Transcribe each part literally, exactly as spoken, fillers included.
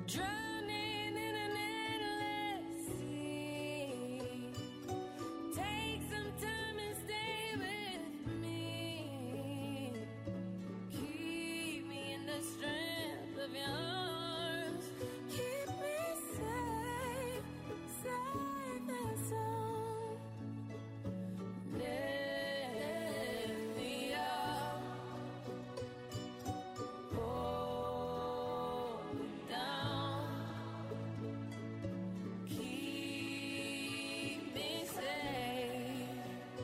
Drowning in an endless sea. Take some time and stay with me. Keep me in the strength of your arms. Keep me safe, safe and sound. Lift me up. Hold me down. Keep me safe,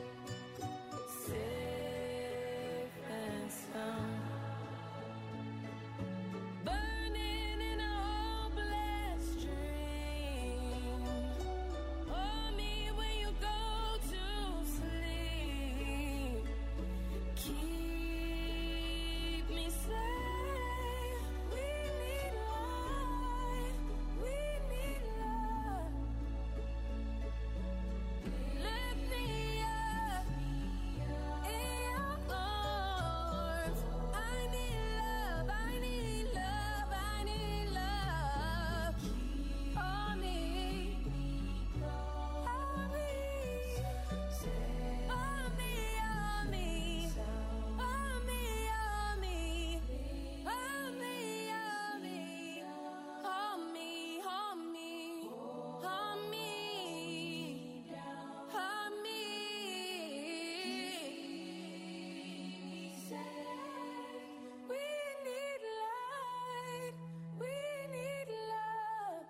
safe and sound. Burning in a hopeless dream. Hold me when you go to sleep. Keep me safe. We need life. We need love. Lift me up in your arms. I need love. I need love. I need love. Hold me. Hold me. Hold me. Hold me. Hold me. Hold me. Hold me. Hold me. Hold me. Hold me. Hold me. Hold me. We need light. We need love.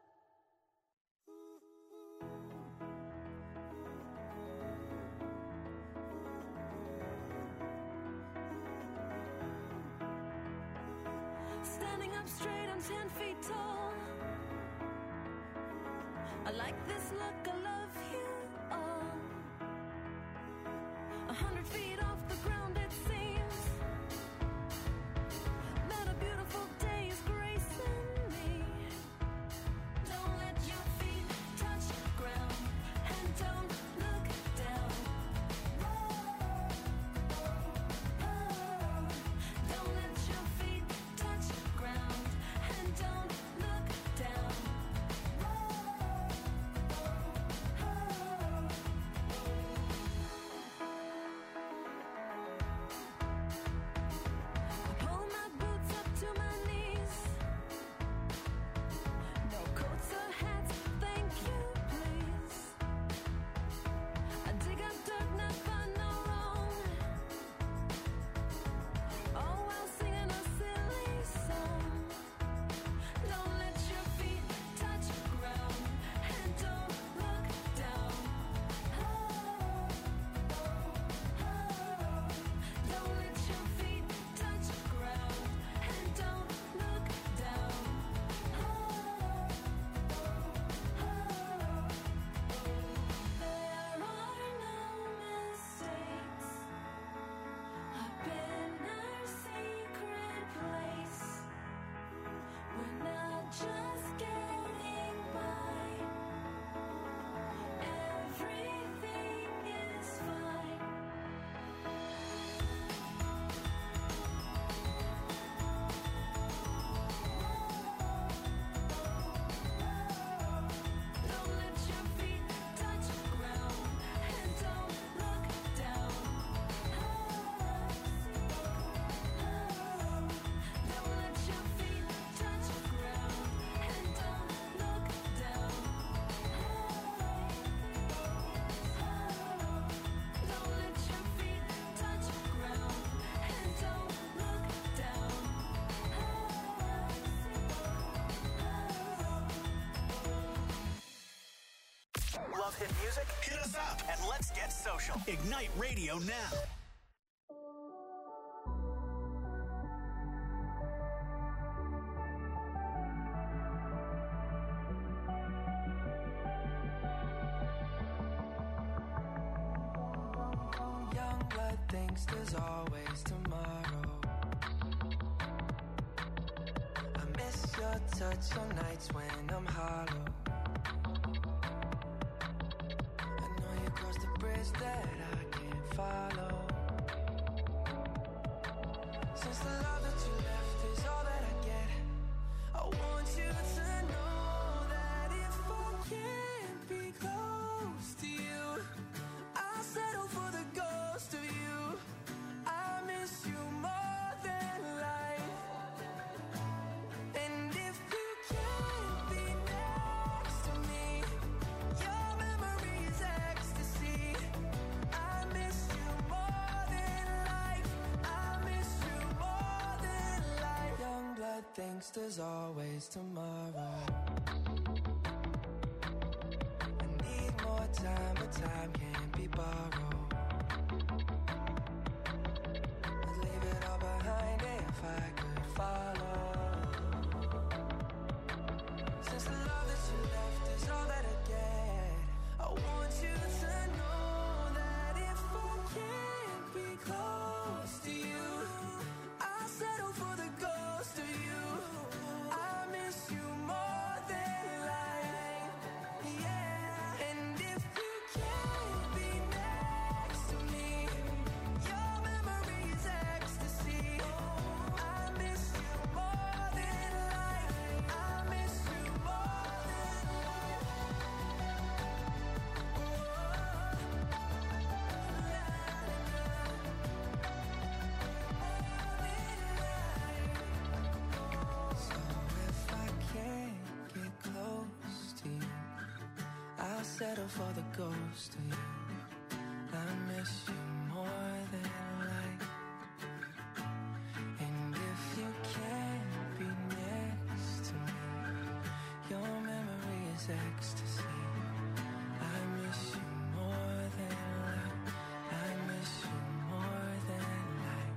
Standing up straight, I'm ten feet tall. I like this look, I love you all. A hundred feet off the ground, it seems that a beautiful day is gracing me. Don't let your feet touch ground and don't look down. Don't let your feet touch ground and don't look down. Pull my boots up to my knees. No coats or hats, thank you, please. I dig up dirt, not find no wrong. All while singing a silly song. Don't let your feet touch ground and don't look down. Don't let your feet touch ground and don't look down. There are no mistakes. I've been our secret place. We're not just getting by. Everything is fine. Don't let your feet touch ground and don't look down. Don't let your feet touch ground and don't look down. Don't let your feet touch ground and don't look down. Love hit music? Hit us up and let's get social. Ignite Radio now. Young blood thinks there's always tomorrow. I miss your touch on nights when I'm hollow. I know you crossed the bridge that I can't follow. Since the love that you left is all that I get, I want you to thinks there's always tomorrow. I need more time, but time can't be borrowed. I'd leave it all behind if I could follow. Since the love that you left is all that I get, I want you to know that if I can't be close to you, I'll settle for the ghost of you. I miss you more than life, yeah. And if you can't be next to me, your memory is ecstasy. I miss you more than life. I miss you more than life. So if I can't get close to you, I'll settle for the ghost of you. I miss you more than life. And if you can't be next to me, your memory is ecstasy. I miss you more than life. I miss you more than life.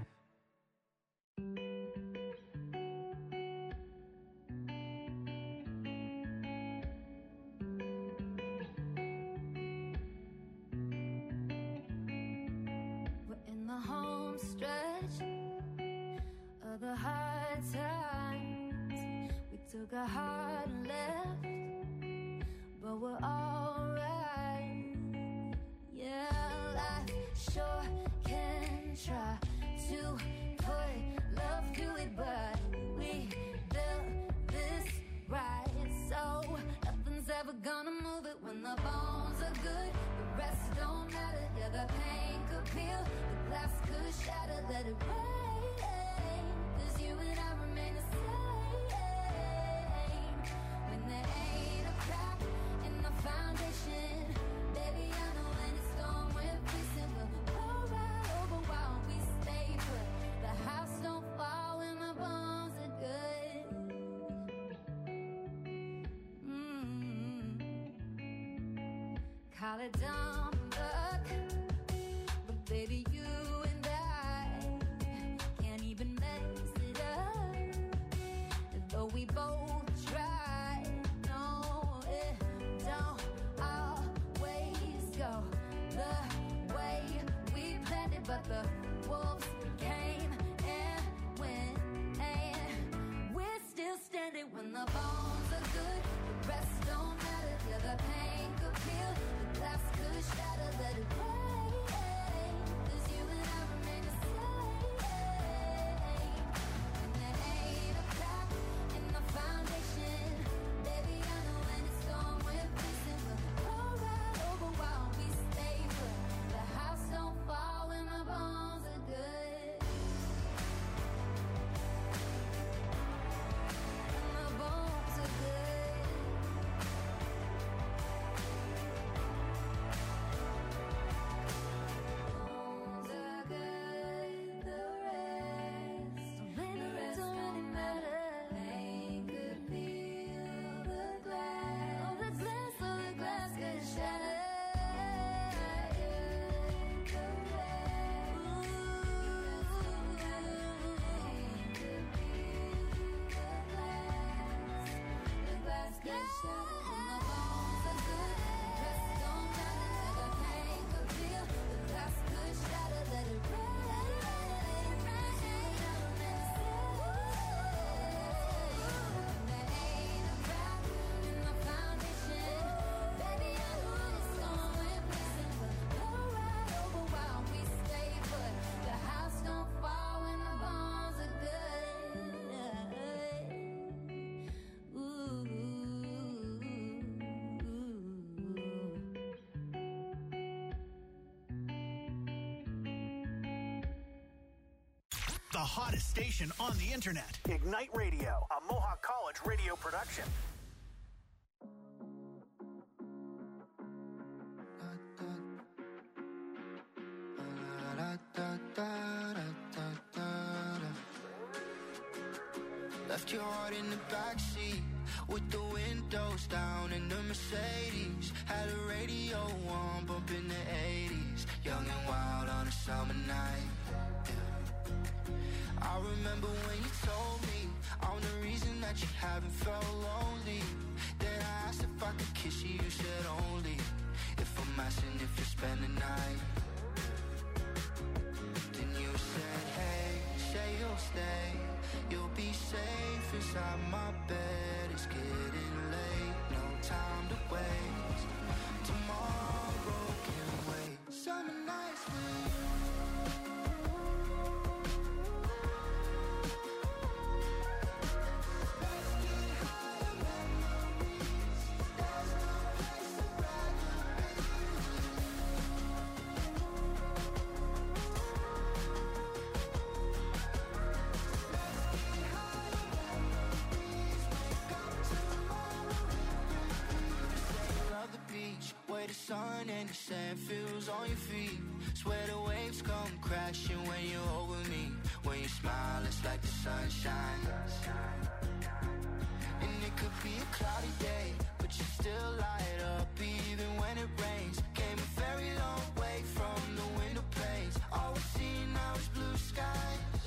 We're in the home stretch of the hard times. We took a hard left, but we're alright. Yeah, life sure can try to put love to it, but we built this right, so nothing's ever gonna move it. When the bones are good, the rest don't matter. Yeah, the pain could peel, the glass could shatter. Let it rain, 'cause you and I remain the same. When there ain't a crack in the foundation, baby, I know when it's storm, we're facing. We'll roll right over while we stay put. The house don't fall when the bones are good. Mm. Call it dumb luck, but baby, you and I can't even mess it up. Though we both try, no, it don't always go the way we planned it. But the wolves came and went, and we're still standing. When the bones are good, the rest don't matter. Yeah, the pain could peel, the glass could shatter. Let it rain, 'cause you and I remain the same. And there ain't a crack in the foundation, baby, I know when it's storm, we're facing. We'll roll right over while we stay put. The house don't fall when the bones are good. When the bones are good. Bones are good, the rest don't really, don't really matter. Pain could peel the glass, oh the glass, oh the glass could shatter. The rest, pain could peel the glass, the glass could shatter. When the bones are good, the rest don't matter. The pain could peel, the glass could shatter. Let it rain, rain, there ain't a crack in the foundation, baby, I know when it's storm, we're facing. We'll roll right over while we stay put. The house don't fall when the bones are good. Ooh. The hottest station on the internet. Ignite Radio, a Mohawk College radio production. Da, da, da, da, da, da, da. Left your heart in the backseat with the windows down in the Mercedes. Had a radio on, bumping the eighties. Young and wild on a summer night. Yeah. I remember when you told me I'm the reason that you haven't felt lonely. Then I asked if I could kiss you, you said only if I'm asking if you spend the night. Then you said, hey, say you'll stay. You'll be safe inside my bed. It's getting late, no time to waste. Tomorrow can wait. Summer nights with you. The sun and the sand feels on your feet. Swear the waves come crashing when you're over me. When you smile, it's like the sunshine. And it could be a cloudy day, but you still light up even when it rains. Came a very long way from the window panes. All we see now is blue skies.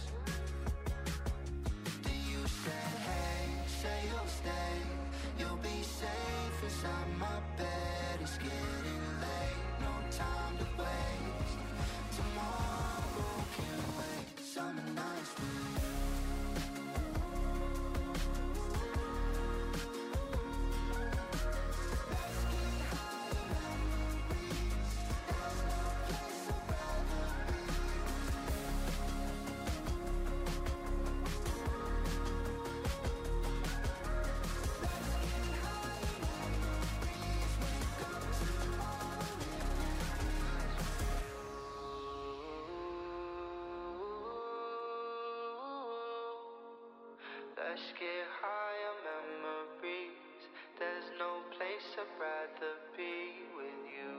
Then you said, hey, say you'll stay. You'll be safe inside my bed. It's getting late, no time to waste. Tomorrow can wait. Summer nights with you. Let's get higher memories. There's no place I'd rather be. Let's get higher memories. There's no place I'd rather be with you.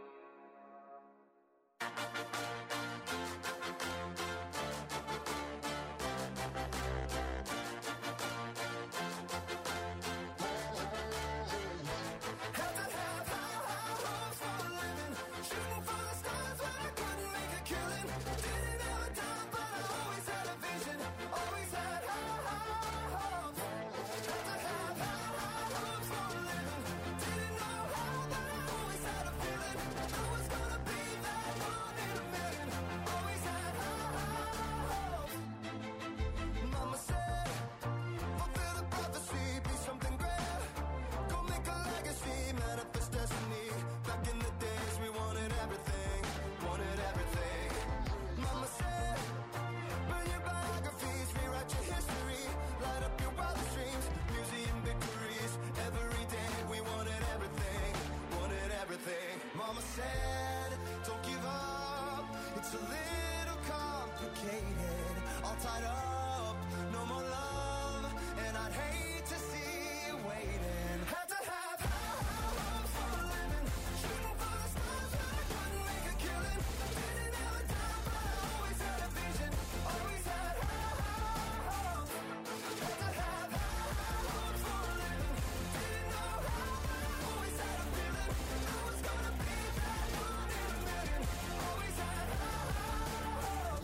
Mama said, don't give up. It's a little complicated. All tied up, no more love. And I'd hate to see you waiting. Had to have high hopes for a living. Shooting for the stars, but I couldn't make a killing. Didn't have a time, but I always had a vision. Always had high hopes. Had to have high hopes for a living. Didn't know how, but I always had a feeling. I was gonna be that one in a million. Always had high hopes.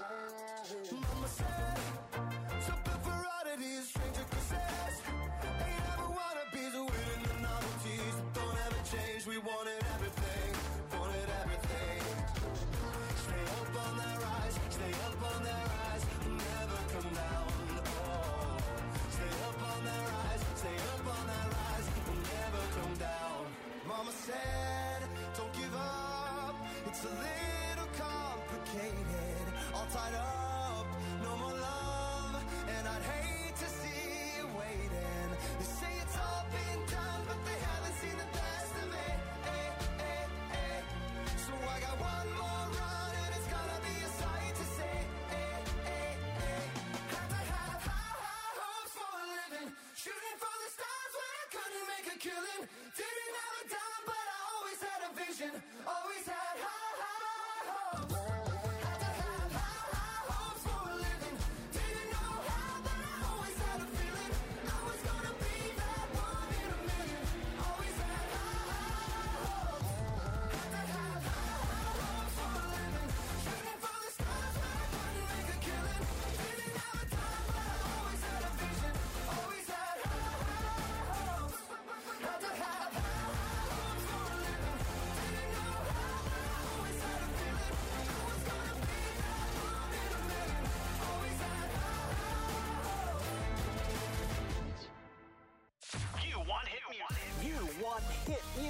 Mama said, something for oddities, stranger kisses. Ain't ever wannabes, winning the novelties. Don't ever change, we wanted everything. Wanted everything. Stay up on that rise, stay up on that rise. Never come down, oh. Stay up on that rise, stay up on that rise. Never come down. Mama said, don't give up. It's a little complicated. All tied up, no more love. And I'd hate to see you waiting. They say it's all been done, but they haven't seen the best of it. Eh, eh, eh. So I got one more run, and it's gonna be a sight to see.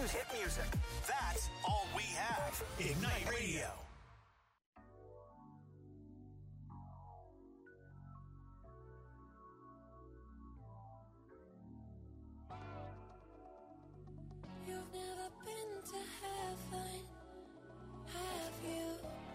music. Hit music. That's all we have. Ignite Radio. You've never been to heaven, have you?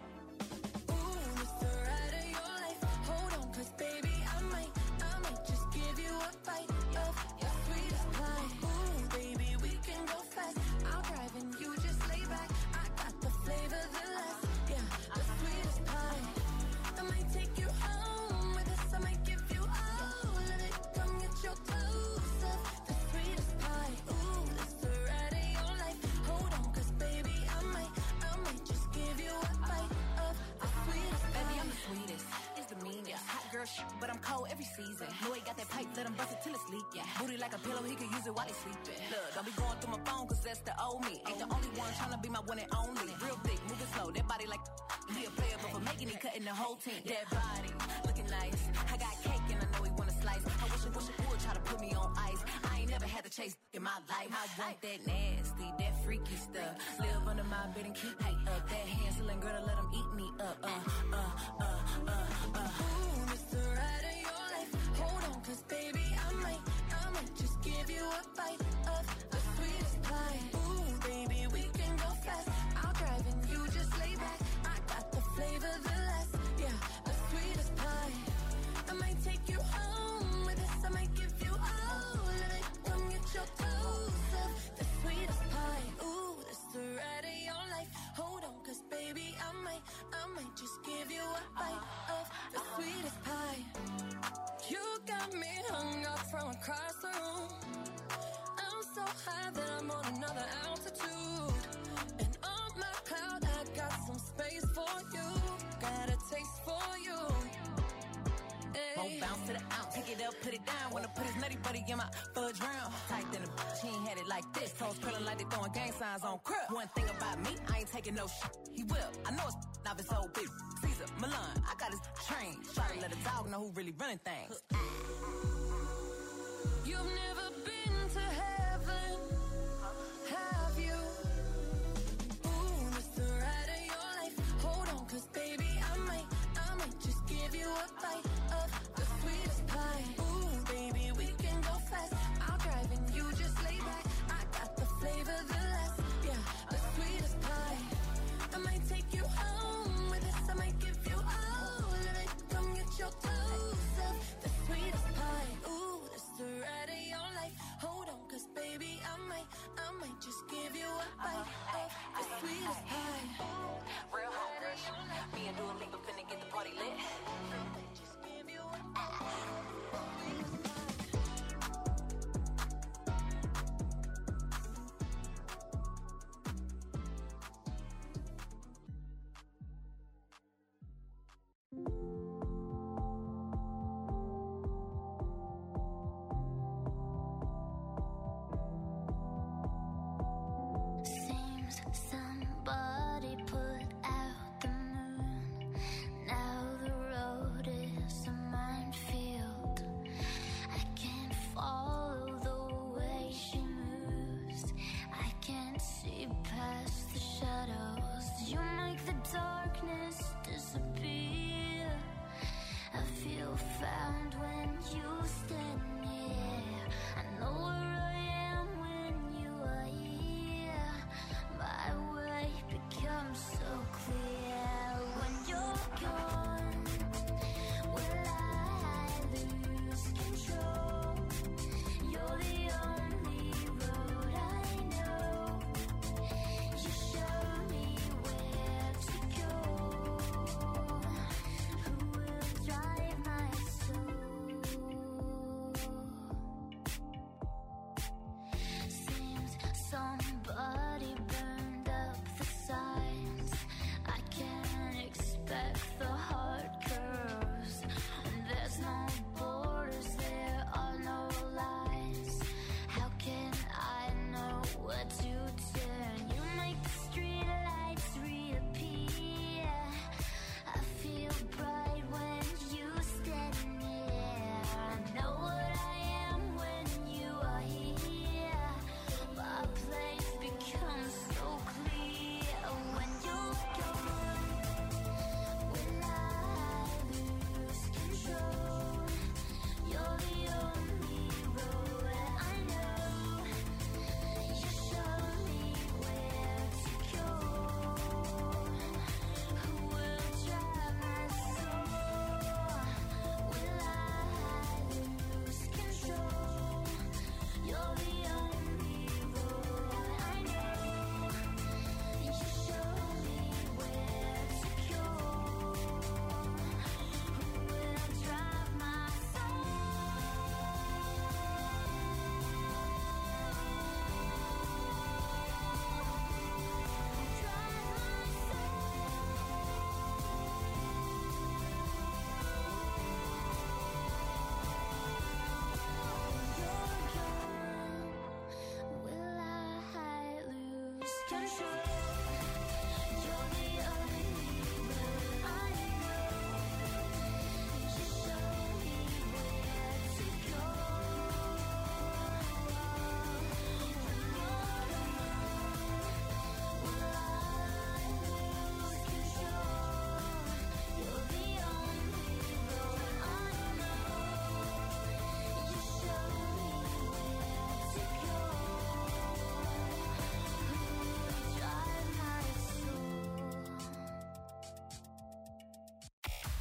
Ooh, it's the ride of your life. Hold on, cause baby, I might, I might just give you a bite of your sweetest pie. Ooh, baby, we can go fast. I'll drive and you just lay back. I got the flavor, the last, yeah, the sweetest pie. I might take you home with us. I might give you all of it. Come get your dose of the sweetest pie. Ooh, it's the ride of your life. Hold on, cause baby, I might, I might just give you a bite of the sweetest pie. Baby, I'm the sweetest. It's the meanest. Hot girl shit, but I'm cold every season. Know he got that pipe, let him bust it till it's leak. Yeah. Booty like a pillow, he could use it while he sleeping. Look, don't be going through my phone, cause that's the old me. Ain't the only one tryna be my one and only. Real thick, moving slow, that body like he a player, but for making it, cutting the whole team. That body, looking nice. I got cake and I know he wanna slice. I wish I wish I would try to put me on ice. I ain't never had to chase in my life. I want that nasty, that freaky stuff. Live under my bed and keep me up. That Hansel girl to let him eat me up. Uh, uh, uh, uh, uh. Ooh, it's the ride of your life. Hold on, cause baby, I might, I might just give you a bite of the sweetest pie. Ooh, baby, we can go fast. I'll drive and you just lay back. I got the flavor, the last, yeah, the sweetest pie. I might take you home with us. I might give you all of it. Come get your dose of the sweetest pie. Ooh, it's the ride of your life. Hold on, cause baby, I might, I might just give you a bite of the sweetest pie. You got me hung up from across the room. I'm so high that I'm on another altitude. And on my cloud, I got some space for you. Got a taste for you. Won't bounce to the ounce. Take it up, put it down. Wanna put his nutty buddy in my fudge round. Tight than a bitch, he ain't had it like this. Toes curling like they throwing gang signs on crib. One thing about me, I ain't taking no shit. He will. I know it's not his whole big. Caesar, Milan, I got his train. Try to let a dog know who really running things. You've never been to heaven, have you? Ooh, it's the ride of your life. Hold on, cause baby, I might, I might just give you a bite of the sweetest pie. Ooh, baby, we can go fast. I'll drive and you just lay back. I got the flavor, the last, yeah, the sweetest pie. I might take you home with us. I might give you all of it. Come get your dose of the sweetest pie. Ooh, it's the ride of your life. Hold on, cause baby, I might, I might just give you a bite of the sweetest pie. Real hot rush. Me and Dua Lipa finna get the party lit. Just give you a bite of the sweetest pie. Seems somebody put out the moon. Now the road is a minefield. I can't follow the way she moves. I can't see past the shadows. You make the darkness disappear. I feel found when you stand near. I know where I am when you are here. My way becomes so clear when you're gone. Will I lose control? You're the only road I know. You show me where to go. Who will drive my soul?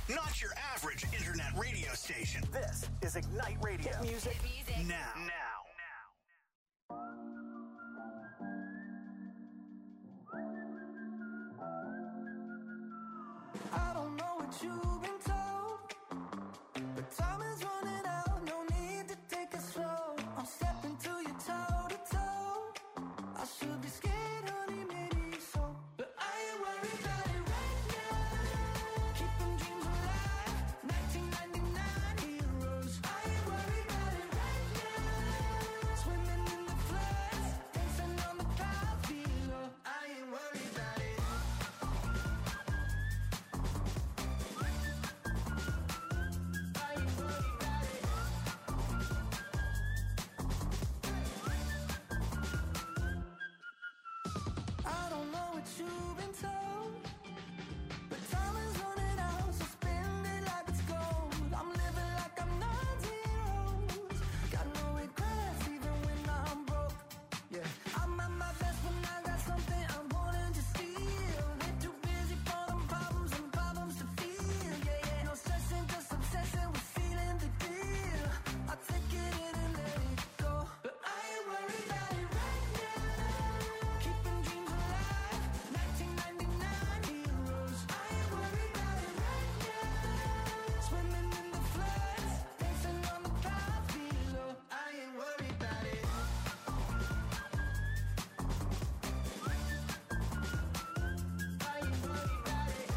not your average internet radio station. This is Ignite Radio. Hit music, Hit music. now. Now. I don't know what you've been told, but time is running out. No need to take it slow. I'm stepping to you toe to toe. I should be scared, honey, maybe so, but I ain't worried about it right now. Keeping dreams alive, nineteen ninety-nine heroes. I ain't worried about it right now. Swimming in the floods, dancing on the clouds below. I ain't worried about it. I don't know what you've been told, but time is running out, so spend it like it's gold. I'm living like I'm not zeros. Got no regrets even when I'm broke. Yeah, I'm at my best when I got something I'm wanting to steal. They're too busy for them problems and problems to feel. Yeah, yeah, no stressing, just obsessing with feeling the deal. I take it in and let it go, but I ain't worried about it right now. Keeping dreams alive, nineteen ninety-nine heroes. I ain't worried about it right now. Swimming in the floods, dancing on the clouds below. I ain't worried about it. I ain't worried about it.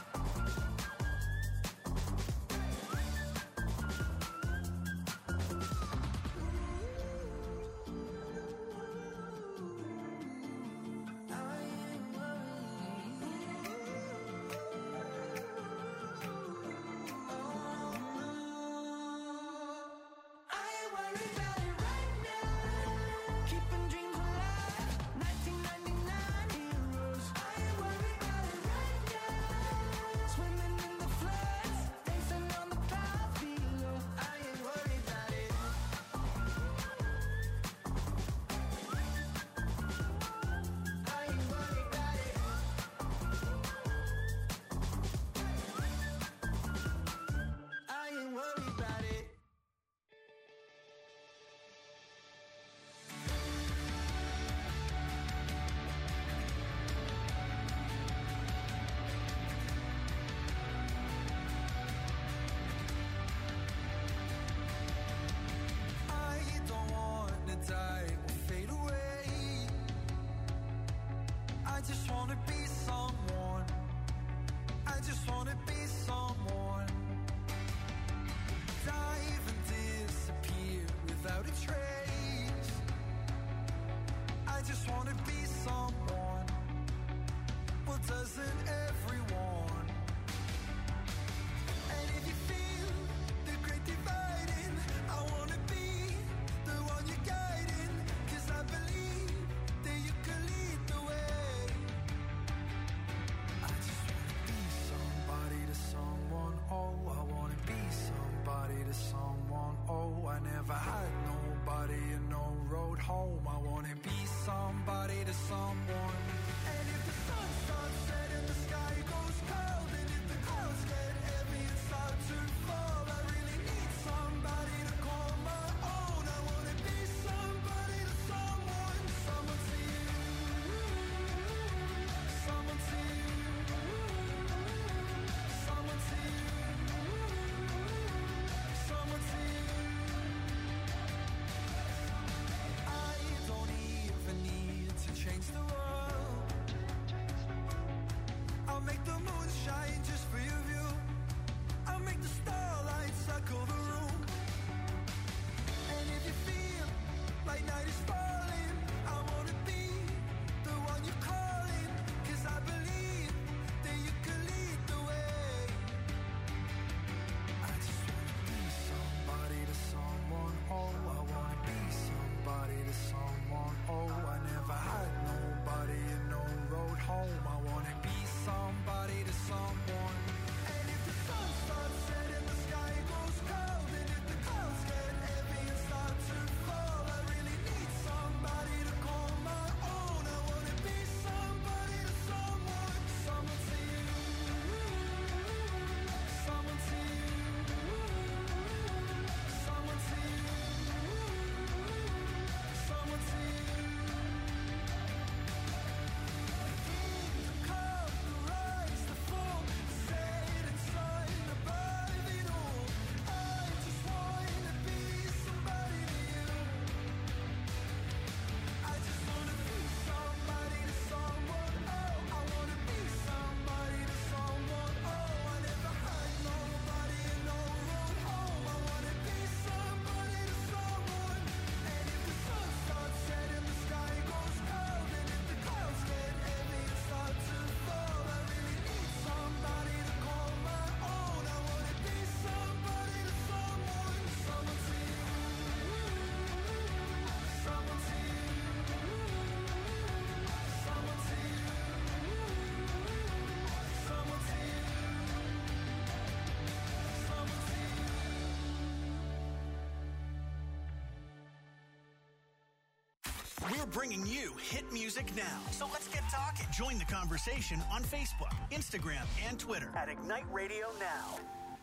I ain't I ain't worried about it right now. Keeping dreams alive, nineteen ninety-nine heroes. I ain't worried about it right now. Swimming in the floods, dancing on the clouds below. I ain't worried about it. I ain't worried about it. I ain't worried about it. I don't wanna die or fade away. I just wanna be someone. I just wanna be someone. Dive and disappear without a trace. I just wanna be someone. Well, doesn't everyone? And if you feel the great dividing, I wanna be the one you're guiding. 'Cause I believe that you can lead the way. I just wanna be somebody to someone. Oh, I wanna be somebody to someone. Oh, I never had nobody and no road home. I wanna be somebody to someone. And if the sun starts setting, the sky goes cold. And if the clouds get heavy and start to fall, I really need somebody to call my own. I wanna be somebody to someone. Someone to you. Someone to you. Someone to you. Someone to you. I don't even need to change the world. I'll make the moon shine. bringing you hit music now. So let's get talking. Join the conversation on Facebook, Instagram, and Twitter at Ignite Radio Now.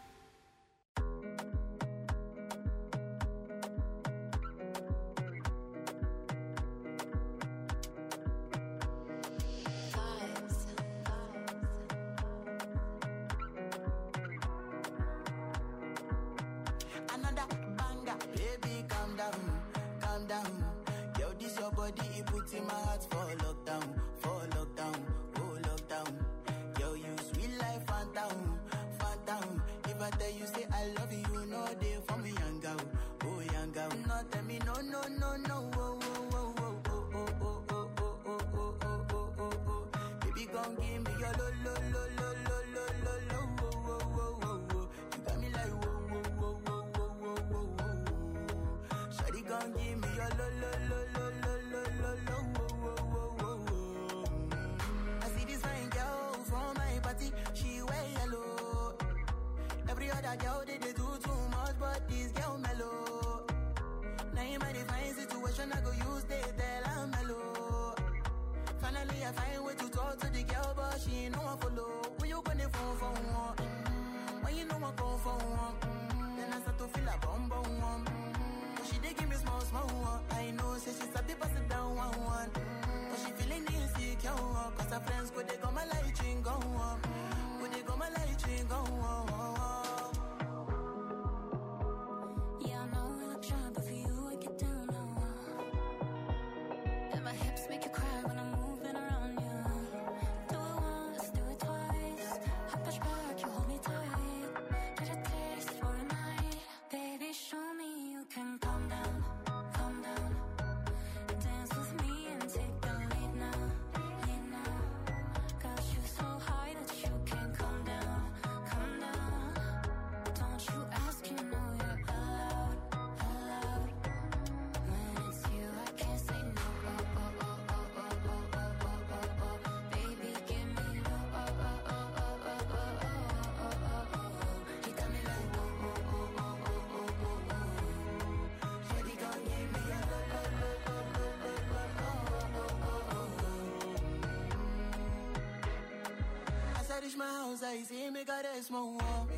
My house, I see me got a small wall.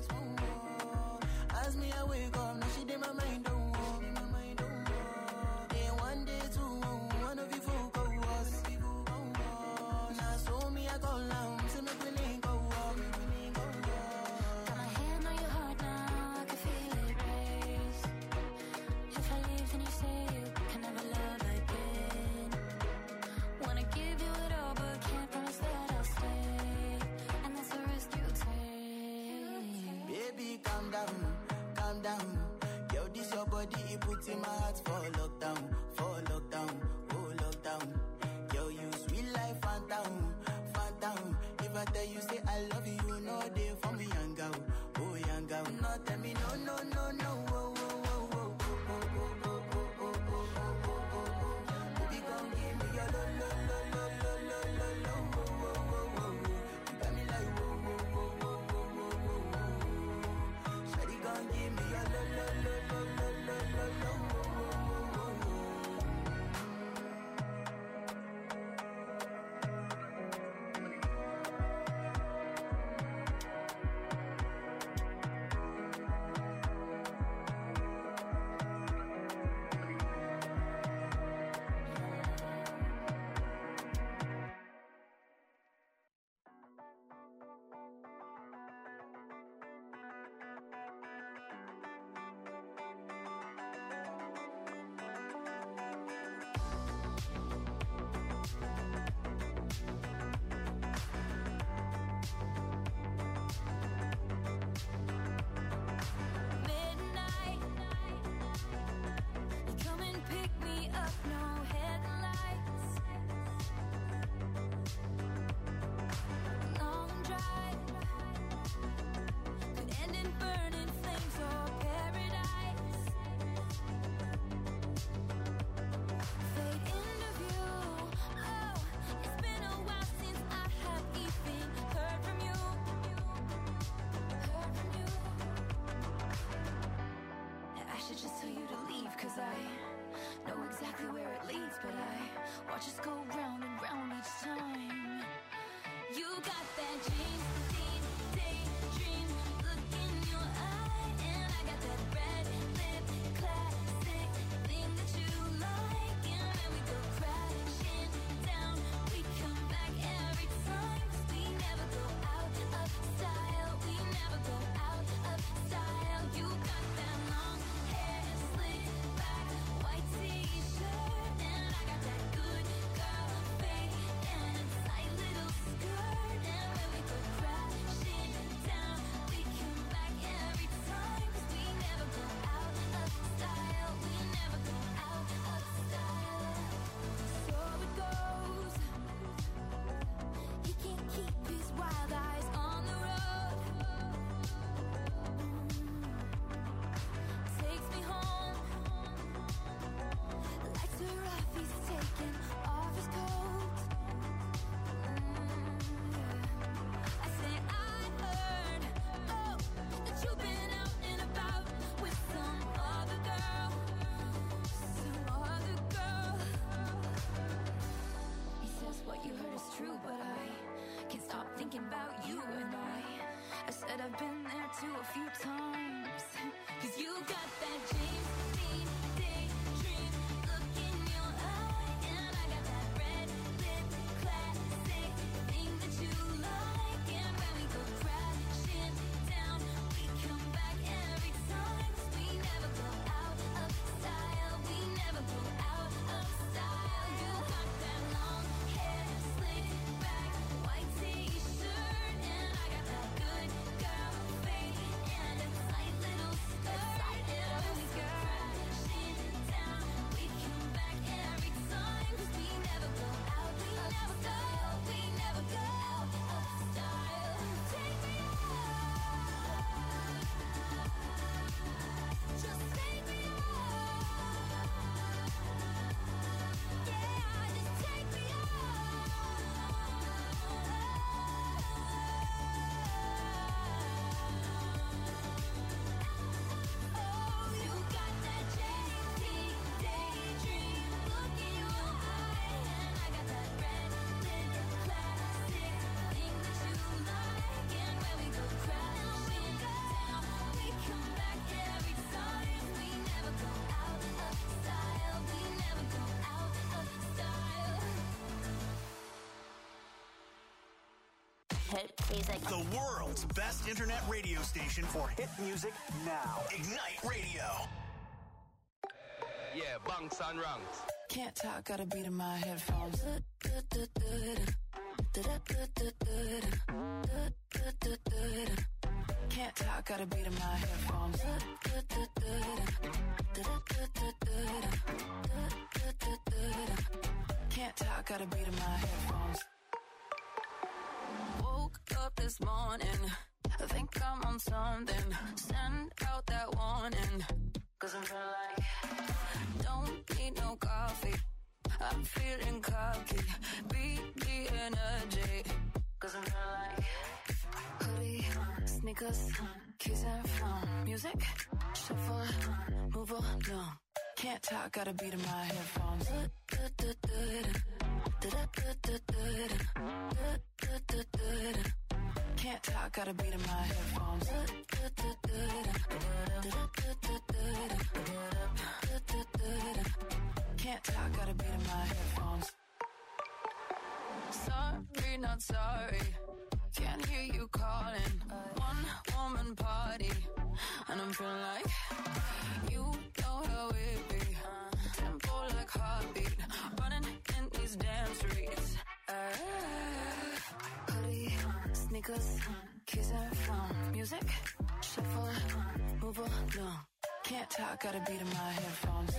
As me, I wake up, now she did my mind don't walk. Day one, day two, one of you folk go us. Now so me, I go down, see me willing go walk. Got my hand on your heart now, I can feel it race. If I leave, then you say you can never love again. Wanna give you it all, but can't promise that I'll stay. Baby, calm down, calm down. Yo, this your body, it puts in my heart for lockdown, for lockdown, oh lockdown. Yo, you sweet life, phantom, phantom. If I tell you, say I love you, you know they for me, young girl, oh young girl. No, tell me, no, no, no, no, oh, oh, oh, oh, oh, oh, oh, oh, oh, oh, oh, oh. Baby, come give me your lo, lo, lo, lo, lo, lo, lo, lo, oh, oh, oh, oh. You got me like, oh, oh, oh, oh. Gon' give me a lo lo lo lo lo lo lo lo. Watch us go round and round each time. You got that dream, deep, daydream look in your eye, and I got that red lip classic thing that you like. And when we go crashing down, we come back every time. 'Cause we never go out of style. We never go out of style. You got that long hair, slick back, white t-shirt, and I got that good girl fade and a tight little skirt. And when we go crashing down, we come back every time. 'Cause we never go out of style. We never go out of style. So it goes. He can't keep his wild eyes on the road. Takes me home. Lights are off, he's taking off his coat. I say I heard, oh, that you've been out and about with some other girl, some other girl. He says what you heard is true, but I can't stop thinking about you and I. I said I've been there too a few times. 'Cause you got that James Dean daydream look in your eye, and I got that red lip classic thing that you like. And when we go crashing down, we come back every time. 'Cause we never go out of style. We never go out of style. You got that long hair, slick back, white t-shirt, and I got that good girl fade and a tight little skirt. And when we go crashing down, we come back every time. 'Cause we never go out of style. We never go out of style. Take me out. Just take me out. Yeah, just take me out. Oh, you got that J T daydream look in your eye, and I got that red lip classic thing that you like. And when we go crashing down, we come back every time. We never go out of style. We never go out of style. Hit music. The world's best internet radio station for hit music now. Ignite Radio. Yeah, bunks and ranks. Can't talk, got a beat in my headphones. Can't talk, got a beat in my headphones. Can't talk, got a beat in my headphones. Woke up this morning, I think I'm on something. Send out that warning, 'cause I'm feeling like don't need no coffee. I'm feeling cocky, beat the energy, 'cause I'm feeling like hoodie, sneakers, keys and phone, music, shuffle, move along. Can't talk, got a beat in my headphones. Can't talk, got a beat in my headphones. Can't talk, got a beat in my headphones. Sorry, not sorry. Can't hear you calling. One woman party, and I'm feeling like you know how it be. Tempo like heartbeat, running in these damn streets. Uh, hoodie, sneakers, keys and phone, music, shuffle, move along. Can't talk, got a beat in my headphones.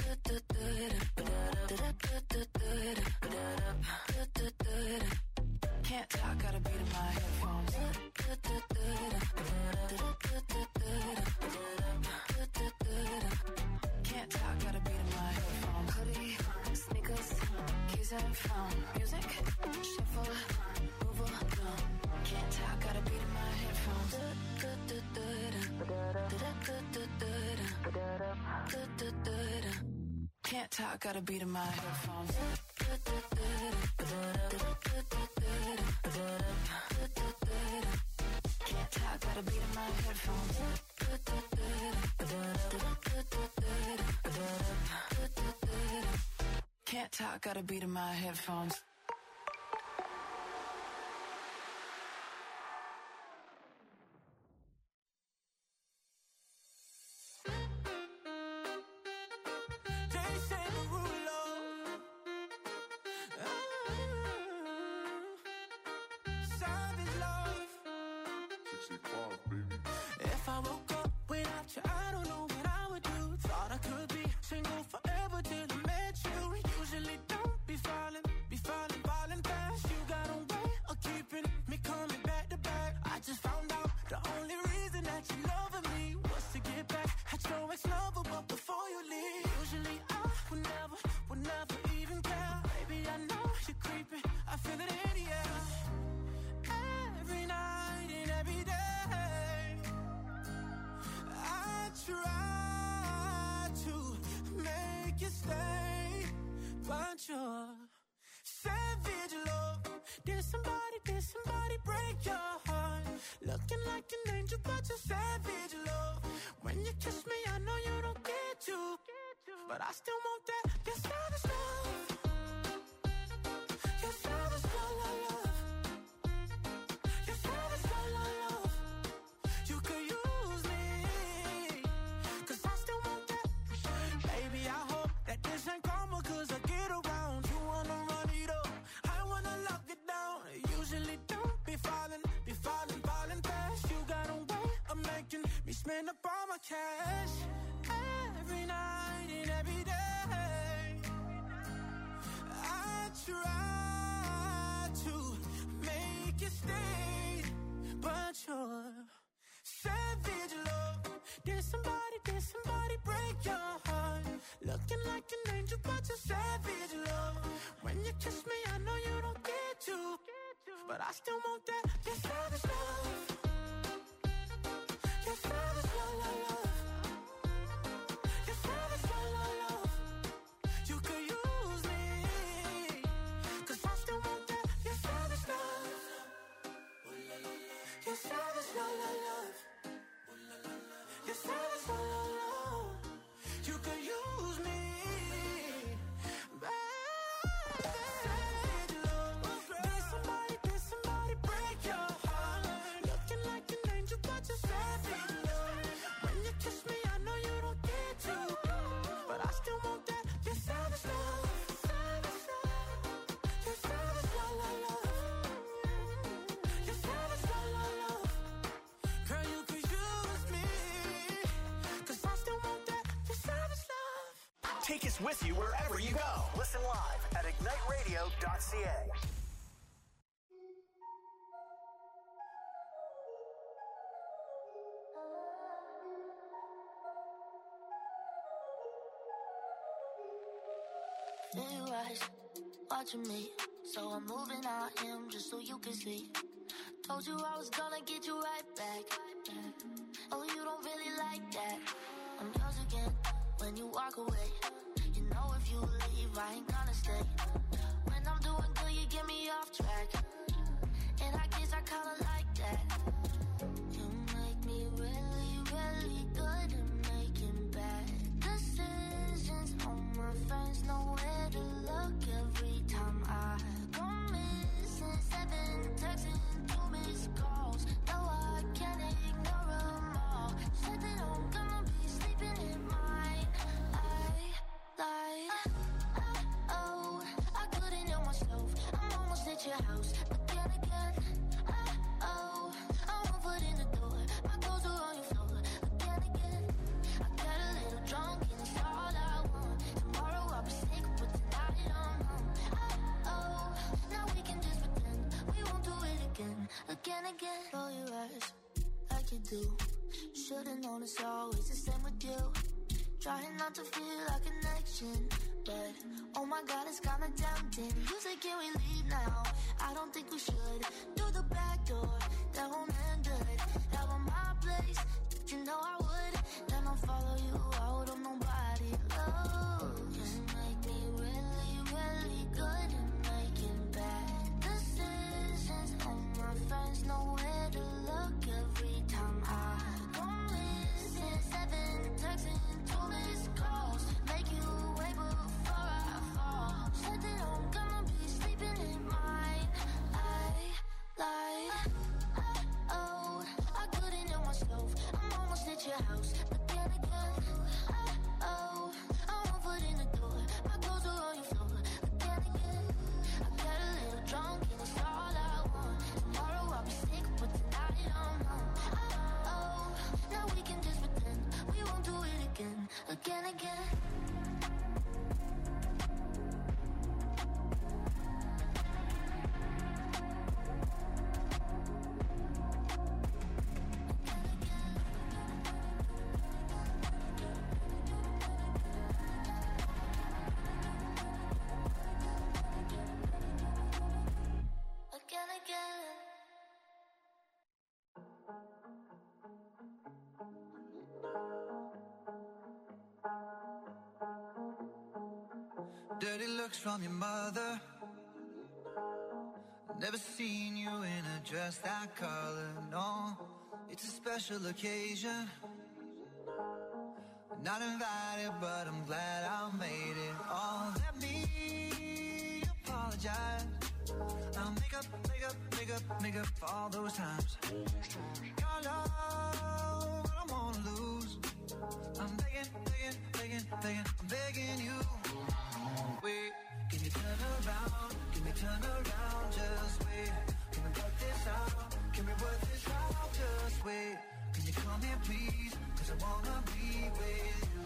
Can't talk, got a beat in my headphones. Can't talk, got a beat in my headphones. Hoodie, sneakers, keys and phone, music, shuffle, move along. Can't talk, got a beat in my headphones. Can't talk, got a beat in my headphones. Can't talk, got a beat in my headphones. Can't talk, got a beat in my headphones. If I woke up without you, I don't know what I would do. Thought I could be single forever till I met you. Usually don't be falling, be falling, falling fast. You got a way of keeping me coming back to back. I just found out the only reason that you loving me was to get back at your ex-lover, but before you leave, usually I would never, would never even care. Baby, I know you're creeping, I feel it in the air. Every night and every day try to make you stay, but you're savage love. Did somebody, did somebody break your heart? Looking like an angel, but you're savage love. When you kiss me, I know you don't get to, but I still want that. Your savage love, your savage love, love, love. Your savage love, love, love. You could use me, baby, I hope that this ain't karma, cause I get around. You wanna run it up, I wanna lock it down. Usually don't be falling, be falling, falling fast. You got a way of making me spend up all my cash. Every night and every day I try to make you stay, but you're savage love. Did somebody, did somebody break your heart? Looking like an angel, but you're savage love. When you kiss me, I know you don't get to, but I still want that. Your savage love, your savage love, love, love. Your savage love, love, love. You could use me, cause I still want that. Your savage love, your savage love, love, love. Your savage love, love, love. You could use me, baby. Savage love. Did somebody, did somebody break your heart? Looking like an angel, but you're savage love. When you kiss me, I know you don't get to, but I still want that. Your savage love, savage love. Your savage love, love, love. Your savage love, love, love. Girl, you could use me, cause I still want that. Your savage love. Take us with you wherever you go. Listen live at ignite radio dot c a. Blue eyes watching me, so I'm moving out him just so you can see. Told you I was gonna get you right back. Oh, you don't really like that. I'm yours again when you walk away. You know if you leave, I ain't gonna stay. When I'm doing good, you get me off track, and I guess I kinda like that. You make me really, really good at making bad decisions. All my friends know where to look every time I go missing. Seven texts and two missed calls. No, I can't ignore them all. Said that I'm gonna be sleeping in mine. I lied. Oh, I couldn't help myself. I'm almost at your house, but then again, oh, I'm one foot in the door. My clothes are on your floor. Again, again, I got a little drunk and it's all I want. Tomorrow I'll be sick, but tonight I'm home. Oh, now we can just pretend we won't do it again. Again, again. Roll your eyes like you do. Should've known it's always the same with you. Trying not to feel a connection, but oh my God, it's kinda tempting. You say, can we leave now? I don't think we should. Do the back door, that won't end good. That was my place, you know I would. Then I'll follow you out of nobody. Oh, house again, again. Oh, oh, I'm one foot in the door. My clothes are on your floor again, again. I get a little drunk and it's all I want. Tomorrow I'll be sick, but tonight I'm on. Oh, oh, now we can just pretend we won't do it again, again, again. Dirty looks from your mother. Never seen you in a dress that color, no. It's a special occasion. Not invited, but I'm glad I made it. Oh, let me apologize. I'll make up, make up, make up, make up for all those times. Your love, I don't wanna lose. I'm begging, begging, begging, begging, I'm begging you. Wait, can you turn around? Can we turn around? Just wait. Can we work this out? Can we work this out? Just wait. Can you come here, please? Cause I wanna be with you.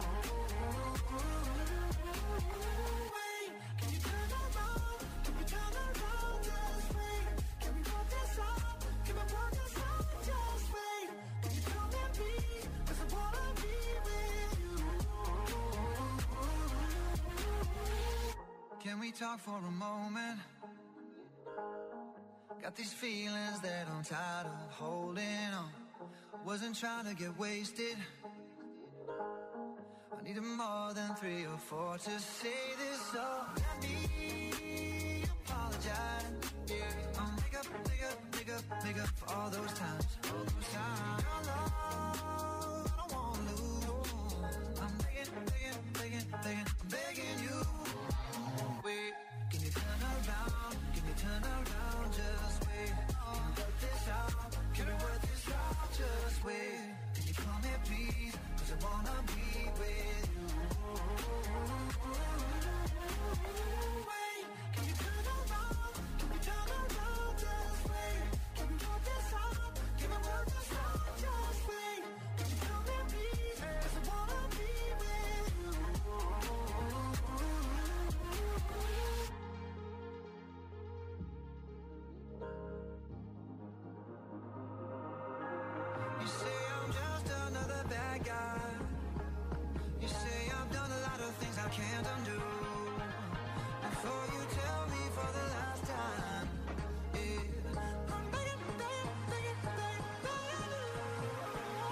Wait, can you turn around? Can we turn around? Just wait. Can we work this out? Can we work this out? Just wait. Can you come here, please? Cause I wanna be with you. Can we talk for a moment? Got these feelings that I'm tired of holding on. Wasn't trying to get wasted. I needed more than three or four to say this, so let me apologize. Yeah, I'll make up, make up, make up, make up for all those times. All those times. Your love, I don't wanna lose. I'm begging, begging, begging, begging, I'm begging you. Wait, can you turn around? Can you turn around? Just wait. Can we work this out? Can we work this out? Just wait. Can you come here, please? Cause I wanna be with you. Wait, can you turn around? Can we turn around? Just wait. Can we work this out? Can we work this out? Just wait. Can you come here, please? Cause I wanna be with you. You say I'm just another bad guy. You say I've done a lot of things I can't undo. Before you tell me for the last time, yeah, I'm begging, begging, begging, begging, begging you.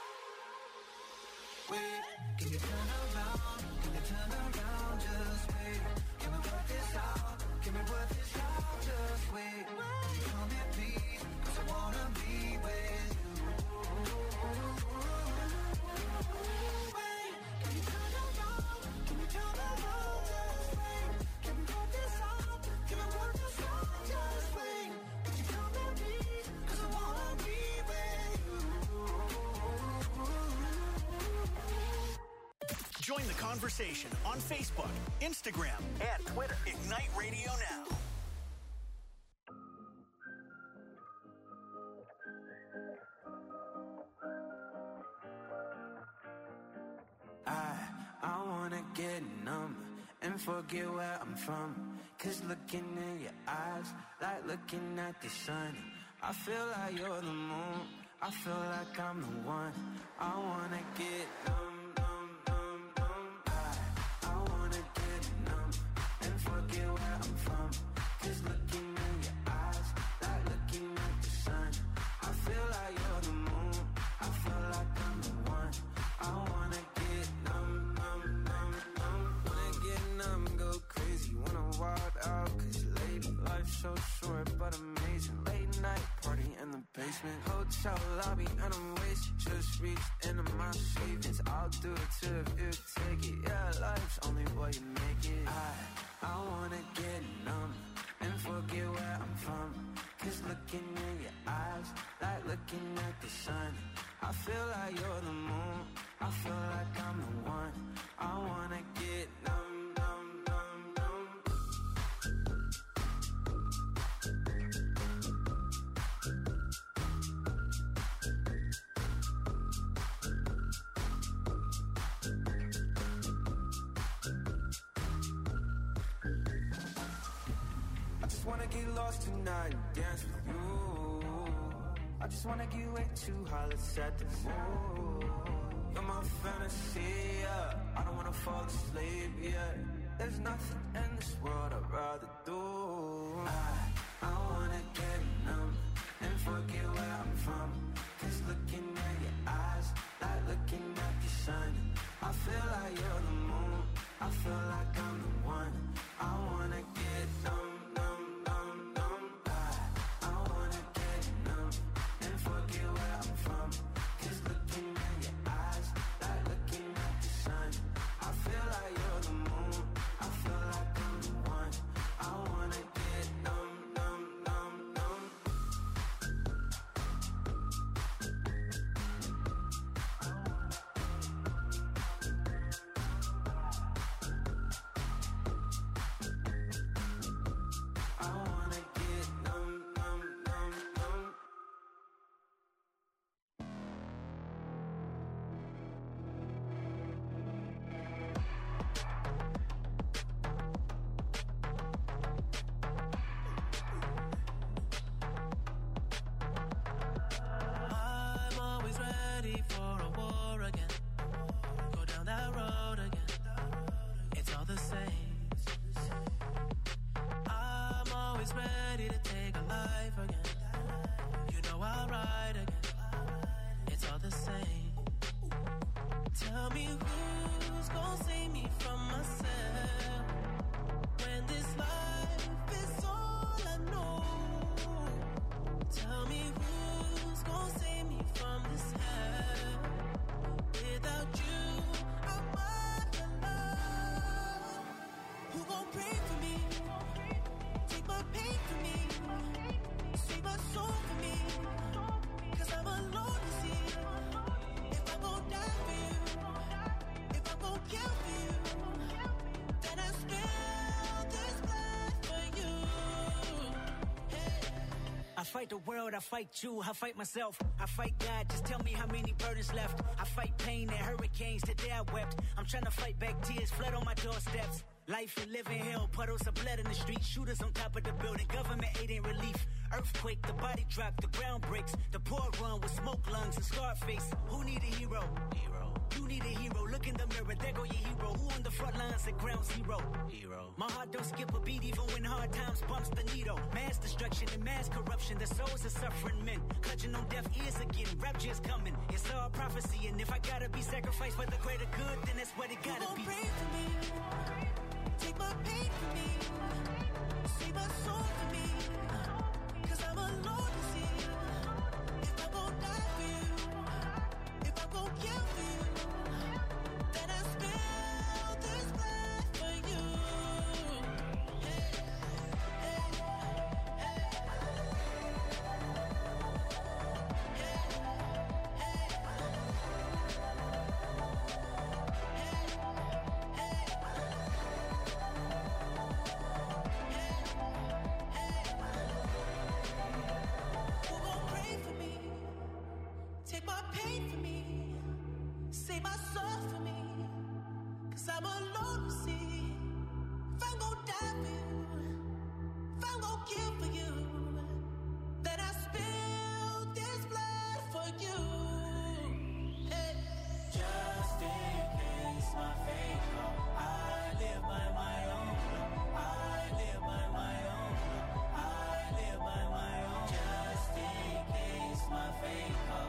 Wait, can you turn around? Can you turn around? Just wait. Can we work this out? Can we work this out? Just wait. Can you come here, please? Cause I wanna be with you. Wait, can you turn around? Can we turn around? Just wait. Can we work this out? Can we work this out? Just wait. Can you come here, please? Cause I wanna be with you. Join the conversation on Facebook, Instagram, and Twitter. Ignite Radio Now. I, I wanna get numb and forget where I'm from. Cause looking in your eyes, like looking at the sun. I feel like you're the moon, I feel like I'm the one. I wanna get numb, numb, numb, numb. I, I wanna get numb and forget where I'm from. Cause looking in your eyes, like looking at the sun. I feel like you're the moon, I feel like I'm the one. I wanna get numb, numb, numb, numb. Wanna get numb, go crazy, wanna wild out. Cause lady, life's so short but amazing. Late night party in the basement, hotel lobby and I'm wasted. Just reached into my savings, I'll do it too if you take it. Yeah, life's only what you make it. I, I wanna get numb and forget where I'm from. Cause looking in your eyes, like looking at the sun. I I feel like you're the moon, I feel like I'm the one. I wanna get numb, numb, numb, numb. I just wanna get lost tonight and dance with you. I just wanna get way too high, let's set the mood. You're my fantasy, yeah. I don't wanna fall asleep, yeah. There's nothing in this world I'd rather do. I, I wanna get numb and forget where I'm from. Cause looking at your eyes, like looking at the sun. I feel like you're the moon, I feel like I'm the one. I wanna get numb. I fight the world, I fight you, I fight myself, I fight God, just tell me how many burdens left. I fight pain and hurricanes, today I wept. I'm trying to fight back tears, flood on my doorsteps. Life and living hell, puddles of blood in the street, shooters on top of the building, government aid ain't relief. Earthquake, the body drop, the ground breaks, the poor run with smoke lungs and scarred face. Who need a hero? Hero. You need a hero, look in the mirror, there go your hero. Who on the front lines at ground zero? Hero. My heart don't skip a beat even when hard times bumps the needle. Mass destruction and mass corruption, the souls of suffering men. Clutching on deaf ears again, rapture's coming. It's all prophecy, and if I gotta be sacrificed for the greater good, then that's what it gotta be. Pray for me, take my pain for me, save my soul for me, cause I'm alone to see. If I'm gon' die for you, if I'm gon' kill for you, then I spill this blood for you. Hey, hey, hey. Take my pain for me, save my soul for me, cause I'm alone to see. If I'm gon' die for you, if I'm gon' kill for you, then I spill this blood for you. Hey. Just in case my fate come, I live by my own, I live by my own, I live by my own. Just in case my fate come.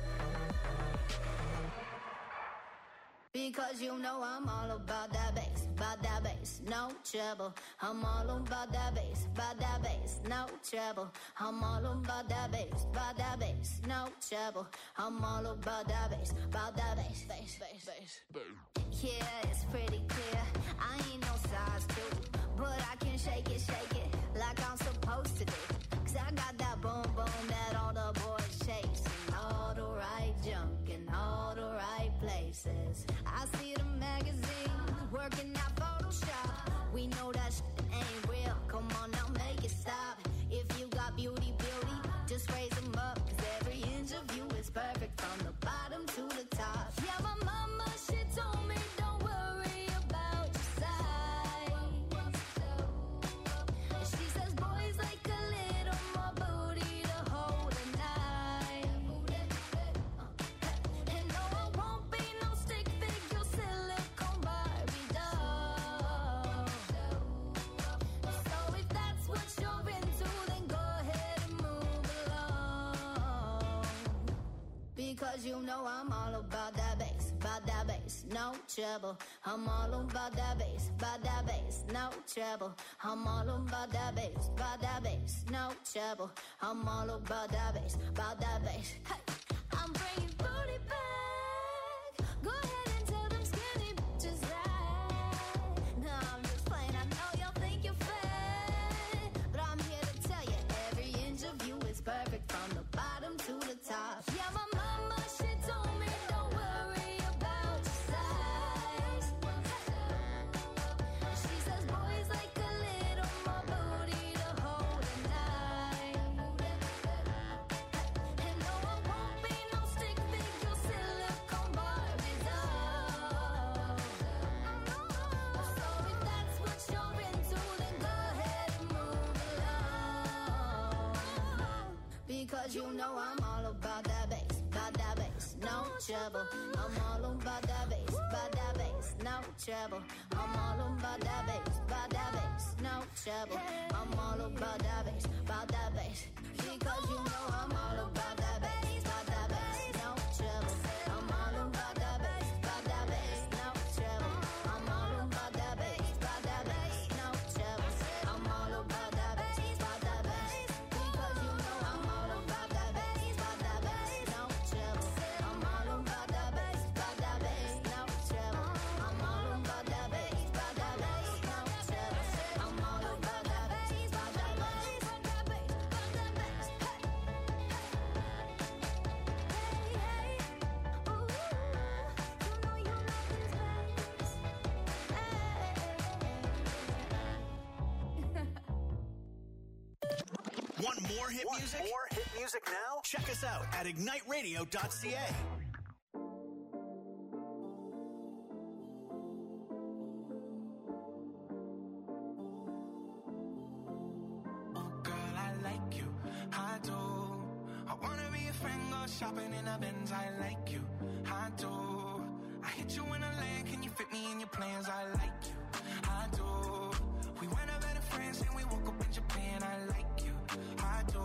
Because you know I'm all about that bass. about that bass, no trouble. I'm all about that bass, about that bass, no trouble. I'm all about that bass, about that bass, no trouble. I'm all about that bass, about that bass, bass, bass, bass. Yeah, it's pretty clear. I ain't no size two, but I can shake it, shake it like I'm supposed to do. Cause I got that boom boom that all the boys chase, and all the right junk in all the right places. I see the magazines working out Photoshop. We know that shit ain't real. Come on now, make it stop. If you got beauty, beauty, just raise them up. Cause every inch of you is perfect from the bottom to the top. Yeah, my mama, she told me don't worry about your size. She says boys like a little more booty to hold at night. And no, I won't be no stick figure silicone Barbie doll. So if that's what you're into, then go ahead and move along. Because you know I'm all about that bass, about that bass, no trouble. I'm all about that bass, about that bass, no trouble. I'm all about that bass, about that bass, no trouble. I'm all about that bass, about that bass. Hey, I'm bringing booty back. Go ahead and tell them skinny bitches that. No, I'm just playing. I know y'all think you're fat, but I'm here to tell you every inch of you is perfect from the bottom to the top. Yeah, my mama, she told me don't worry about your size. She says boys like a little more booty to hold at night. And no, I won't be no stick figure silicone Barbie doll. So if that's what you're into, then go ahead and move along. Because you know I'm all about that bass, about that bass, no trouble. I'm all about that bass, about that bass, no trouble. I'm all about that bass, about that bass, no trouble. I'm all about that bass, about that bass. Because you know I'm all about that bass, about that bass, no trouble. I'm all about that bass, about that bass, no trouble. I'm all about that bass, about that bass, no trouble. I'm all about that bass, about that bass. Because you know I'm all about that bass, about that bass, no trouble. I'm all about that bass, about that bass, no trouble. I'm all about that bass, about that bass, no trouble. I'm all about that bass, about that bass, about that bass, about that bass. Hey, hey, hey, ooh, you know you love this bass. Hey. Want more hit Want music? more hit music now? Check us out at ignite radio dot c a. Girl, I like you, I do. I wanna be a friend, go shopping in a Benz. I like you, I do. I hit you in a lane, can you fit me in your plans? I like you, I do. We went out better friends and we woke up in Japan. I like you, I do.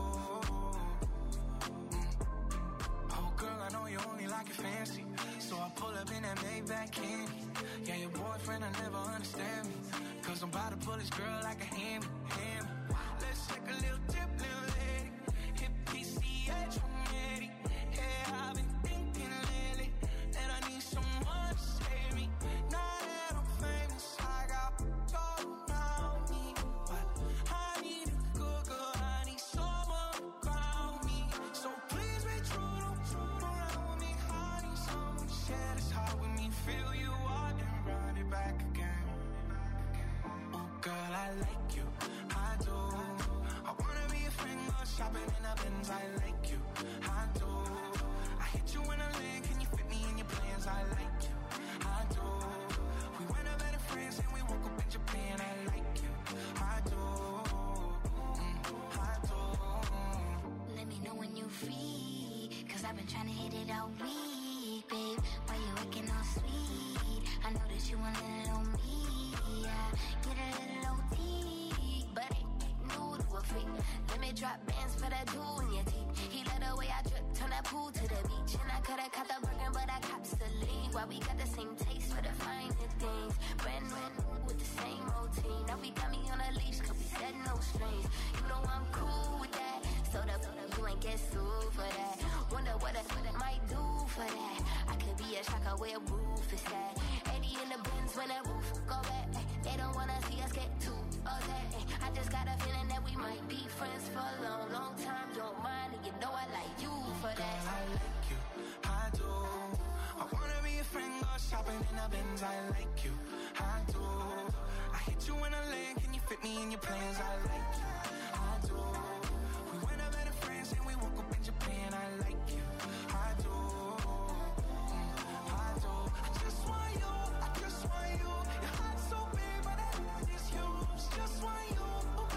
Mm. Oh girl, I know you only like it fancy, so I pull up in that Maybach candy. Yeah, your boyfriend, I never understand me, cause I'm about to pull this girl like a hammy, hammy. Let's take a little dip, little lady. Hit P C H already. Yeah, I've been thinking lately that I need someone to save me. Now that I'm famous, I got all around me, but I need a good girl. I need someone around me. So please be true, don't true around with me. I need someone to share this heart with me. Feel you out and run it back again. Oh girl, I like you, I do. I wanna be a friend, go shopping in a Benz. I like you, I do. I hit you in a lane, can you fit me in your plans? I like you, I do. We went out better friends and we woke up in Japan. I like you, I do. Mm, I do. Let me know when you free, cause I've been trying to hit it all week, babe. Why you acting all sweet? I know that you want it on me. Yeah, get a little O T, but ain't new to a freak. Let me drop bands for that dude in your teeth. He let the way I drip, turn that pool to the beach. And I could've caught the burger, but I cops the league. Why we got the same taste for the finer things. Brand new with the same routine. Now we got me on a leash, cause we said no strings. You know I'm cool with that. So that you ain't get sued for that. Wonder what I might do for that. I could be a shocker where roof is at. eighty in the bins when that roof go back. They don't wanna see us get too upset. I just got a feeling that we might be friends for a long, long time. Don't mind, and you know I like you for that. Girl, I like you, I do. I wanna be a friend, go shopping in the bins. I like you, I do. I hit you in a lane, can you fit me in your plans? I